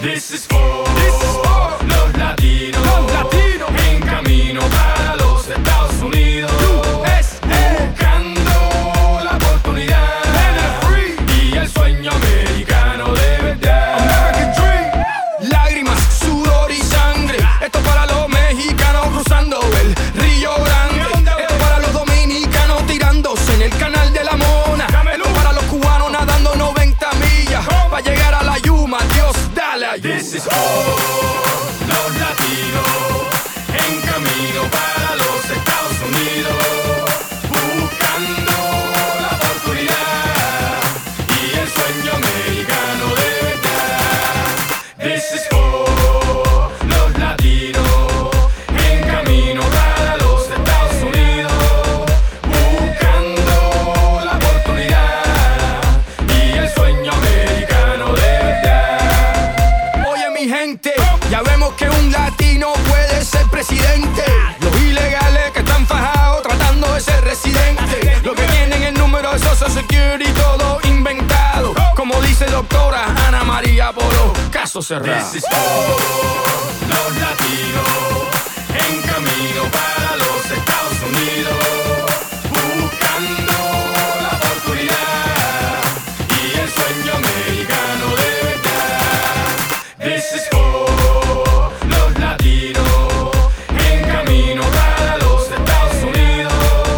This is for los latinos en camino para los Estados Unidos, buscando la oportunidad y el sueño americano de verdad. American Dream. Lágrimas, sudor y sangre. Esto para los mexicanos cruzando el Río Grande. Esto para los dominicanos tirándose en el canal de la Mona. Esto para los cubanos nadando 90 millas para llegar a la Yuma. Dios, dale ayuda. This is for los latinos en camino para los Estados Unidos, buscando la oportunidad y el sueño americano de verdad. This is for los latinos en camino para los Estados Unidos, buscando la oportunidad y el sueño americano de verdad. Oye mi gente, ya vemos que un latino puede ser presidente. Los ilegales que están fajados tratando de ser residentes, los que tienen el número de Social Security todo inventado, como dice doctora Ana María Polo, caso cerrado. This is for los latinos en camino para los Estados Unidos, buscando la oportunidad y el sueño americano de verdad. This is for los latinos en camino para los Estados Unidos,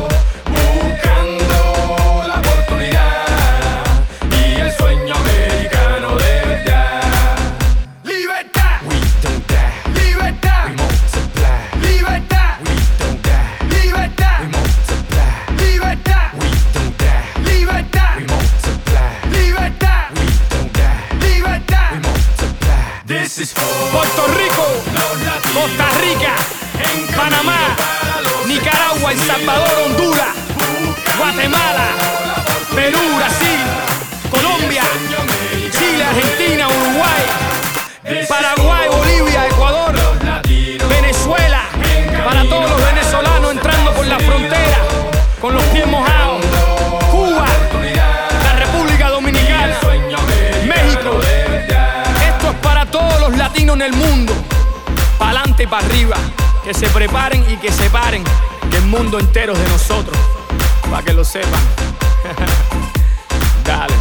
buscando la oportunidad y el sueño americano de verdad. Libertad, We don't die, libertad, we multiply. libertad, We don't die, libertad, we multiply. libertad, We don't die, libertad, we multiply. libertad, We don't die, libertad. we multiply. This is for Puerto Rico, los latinos Costa Rica, en camino Panamá, para los Nicaragua, El Salvador, Honduras, Guatemala, Perú, Brasil, Colombia, Chile, Argentina, Uruguay, Paraguay, Bolivia, Ecuador, Venezuela, para todos los venezolanos entrando por la frontera con los pies mojados, Cuba, la República Dominicana, México. Esto es para todos los latinos en el mundo, para adelante y para arriba, que se preparen y que se paren, que el mundo entero es de nosotros, para que lo sepan. Dale.